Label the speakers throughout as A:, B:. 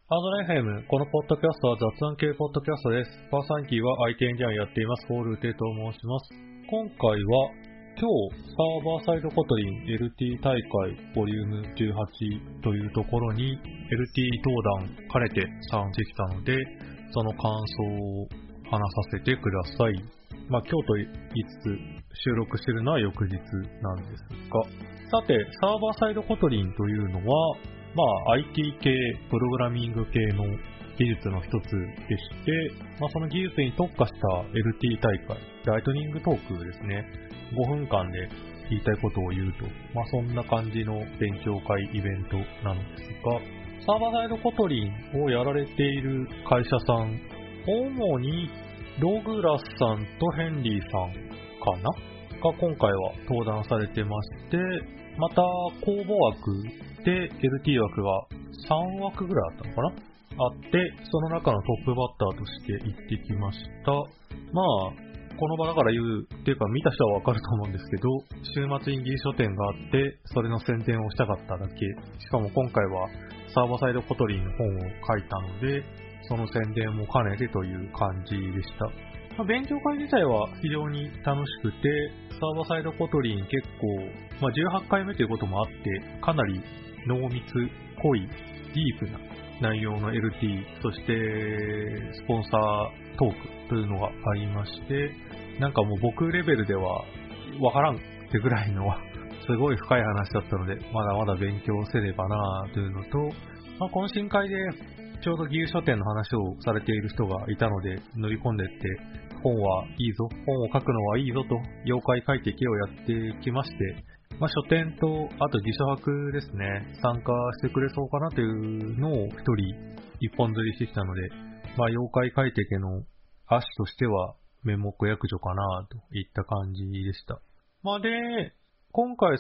A: ハードライフ FM、このポッドキャストは雑談系ポッドキャストです。パーソナリティは IT エンジニアをやっています、ホールーテと申します。今回は、今日、サーバーサイドコトリン LT 大会ボリューム18というところに LT 登壇兼ねて参加してきたので、その感想を話させてください。今日と言いつつ収録しているのは翌日なんですが、さて、サーバーサイドコトリンというのは、IT 系、プログラミング系の技術の一つでして、その技術に特化した LT 大会、ライトニングトークですね、5分間で言いたいことを言うと、そんな感じの勉強会イベントなのですが、サーバーサイドコトリンをやられている会社さん、主にドグラスさんとヘンリーさんかなが今回は登壇されてまして、また公募枠で LT 枠が3枠ぐらいあったのかなあって、その中のトップバッターとして行ってきました。この場だから言うっていうか見た人はわかると思うんですけど、週末に技術書店があって、それの宣伝をしたかっただけ。しかも今回はサーバーサイドコトリンの本を書いたので、その宣伝も兼ねてという感じでした。勉強会自体は非常に楽しくて、サーバーサイドコトリン結構、18回目ということもあって、かなり濃密、濃い、ディープな内容の LT、そしてスポンサートークというのがありまして、もう僕レベルではわからんってぐらいのすごい深い話だったので、まだまだ勉強せればなというのと、懇親会でちょうど技術書店の話をされている人がいたので乗り込んでって、本はいいぞ、本を書くのはいいぞと、妖怪書いてけをやってきまして、書店と、あと自書博ですね、参加してくれそうかなというのを一本釣りしてきたので、妖怪書いてけの足としては、面目役所かなといった感じでした。で、今回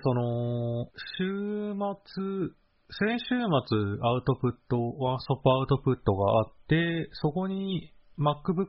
A: 先週末アウトプット、ワンストップアウトプットがあって、そこに MacBook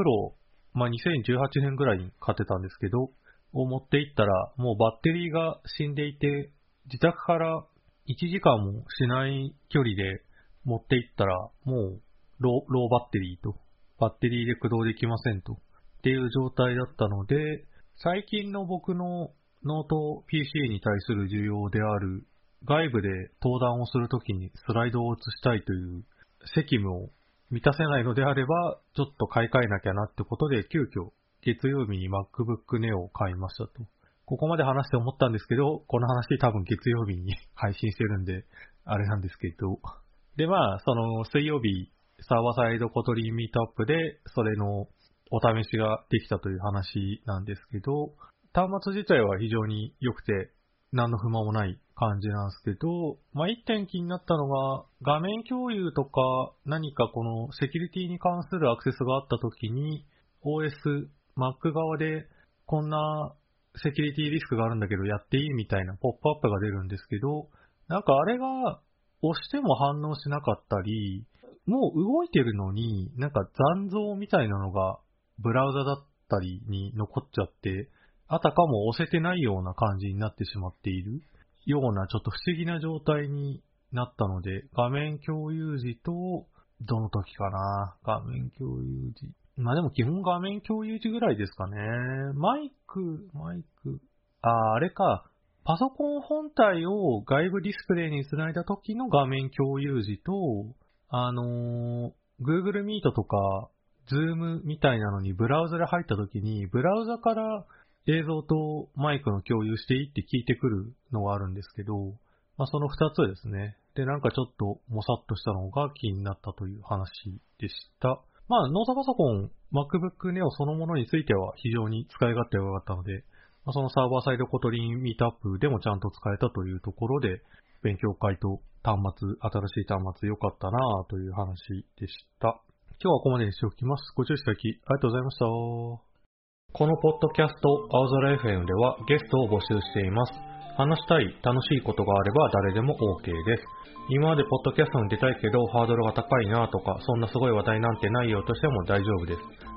A: Pro、2018年ぐらいに買ってたんですけど、を持っていったら、もうバッテリーが死んでいて、自宅から1時間もしない距離で持っていったら、もうローバッテリーと、バッテリーで駆動できませんと、っていう状態だったので、最近の僕のノート PC に対する需要である、外部で登壇をするときにスライドを映したいという責務を満たせないのであれば、ちょっと買い替えなきゃなってことで、急遽月曜日に MacBook Neo を買いましたと。ここまで話して思ったんですけど、この話多分月曜日に配信してるんで、あれなんですけど。で、その水曜日、サーバーサイドコトリンミートアップで、それのお試しができたという話なんですけど、端末自体は非常に良くて、何の不満もない感じなんですけど、一点気になったのが、画面共有とか何かこのセキュリティに関するアクセスがあったときに、OS、Mac 側でこんなセキュリティリスクがあるんだけどやっていいみたいなポップアップが出るんですけど、あれが押しても反応しなかったり、もう動いてるのに残像みたいなのがブラウザだったりに残っちゃって、あたかも押せてないような感じになってしまっているようなちょっと不思議な状態になったので、画面共有時と、どの時かな、画面共有時。でも基本画面共有時ぐらいですかね。マイク、あれか。パソコン本体を外部ディスプレイにつないだ時の画面共有時と、Google Meet とか Zoom みたいなのにブラウザで入った時に、ブラウザから映像とマイクの共有していいって聞いてくるのがあるんですけど、その2つですね。で、ちょっともさっとしたのが気になったという話でした。ノートパソコン、MacBook Neo そのものについては非常に使い勝手が良かったので、そのサーバーサイドコトリンミートアップでもちゃんと使えたというところで、勉強会と新しい端末良かったなぁという話でした。今日はここまでにしておきます。ご注意いただきありがとうございました。このポッドキャスト、青空 FM ではゲストを募集しています。話したい、楽しいことがあれば誰でも OK です。今までポッドキャストに出たいけどハードルが高いなとか、そんなすごい話題なんてないよとしても大丈夫です。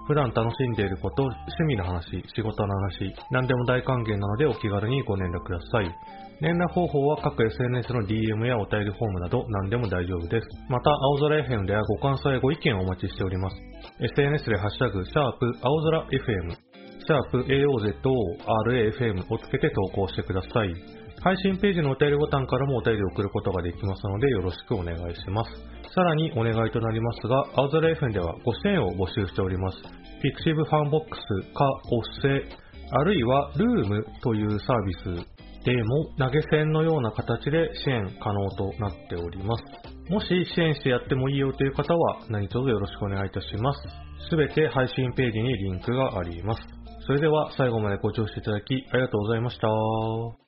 A: 普段楽しんでいること、趣味の話、仕事の話、何でも大歓迎なのでお気軽にご連絡ください。連絡方法は各 SNS の DM やお便りフォームなど何でも大丈夫です。また、青空 FM ではご感想やご意見をお待ちしております。SNS でハッシュタグ、青空 FM、AOZORAFM をつけて投稿してください。配信ページのお便りボタンからもお便りを送ることができますのでよろしくお願いします。さらにお願いとなりますが、青空 FM ではご支援を募集しております。Pixiv ファンボックスかおっせ、あるいはルームというサービスでも投げ銭のような形で支援可能となっております。もし支援してやってもいいよという方は何卒よろしくお願いいたします。すべて配信ページにリンクがあります。それでは最後までご聴取いただきありがとうございました。